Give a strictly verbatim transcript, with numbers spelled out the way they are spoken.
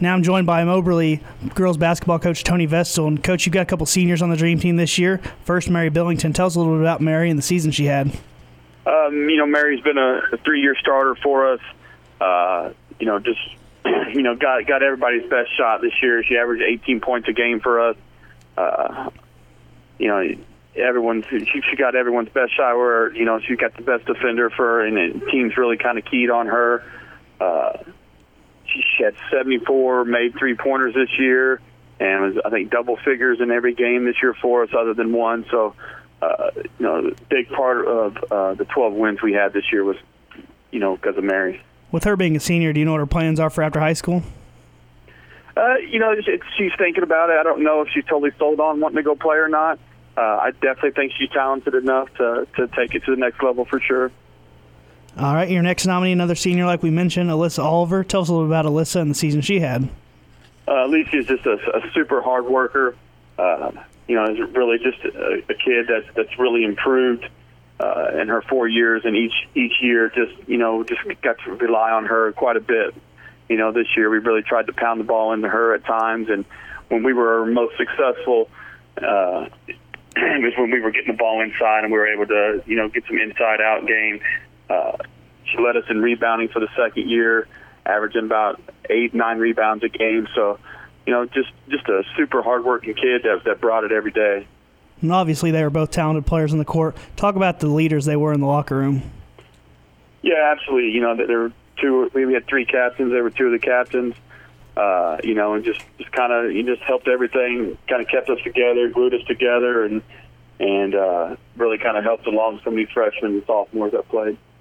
Now I'm joined by Moberly girls basketball coach Tony Vestal. And, Coach, you've got a couple seniors on the Dream Team this year. First, Mary Billington. Tell us a little bit about Mary and the season she had. Um, you know, Mary's been a, a three-year starter for us. Uh, you know, just, you know, got got everybody's best shot this year. She averaged eighteen points a game for us. Uh, you know, everyone's she, she got everyone's best shot where, you know, she got the best defender for her, and the team's really kind of keyed on her. Uh, she had seventy-four made three-pointers this year and was, I think, double figures in every game this year for us other than one. So, uh, you know, a big part of uh, the twelve wins we had this year was, you know, because of Mary. With her being a senior, do you know what her plans are for after high school? Uh, you know, it's, it's, she's thinking about it. I don't know if she's totally sold on wanting to go play or not. Uh, I definitely think she's talented enough to, to take it to the next level for sure. All right, your next nominee, another senior like we mentioned, Alyssa Oliver. Tell us a little bit about Alyssa and the season she had. Uh, Alicia is just a, a super hard worker. Uh, you know, is really just a, a kid that's that's really improved uh, in her four years, and each each year just you know just got to rely on her quite a bit. You know, this year we really tried to pound the ball into her at times, and when we were most successful, uh, was when we were getting the ball inside and we were able to you know get some inside-out game. Uh, she led us in rebounding for the second year, averaging about eight, nine rebounds a game. So, you know, just just a super hardworking kid that that brought it every day. And obviously, they were both talented players on the court. Talk about the leaders they were in the locker room. Yeah, absolutely. You know, there were two. We had three captains. They were two of the captains. Uh, you know, and just just kind of you just helped everything. Kind of kept us together, glued us together, and and uh, really kind of helped along some of these freshmen and sophomores that played.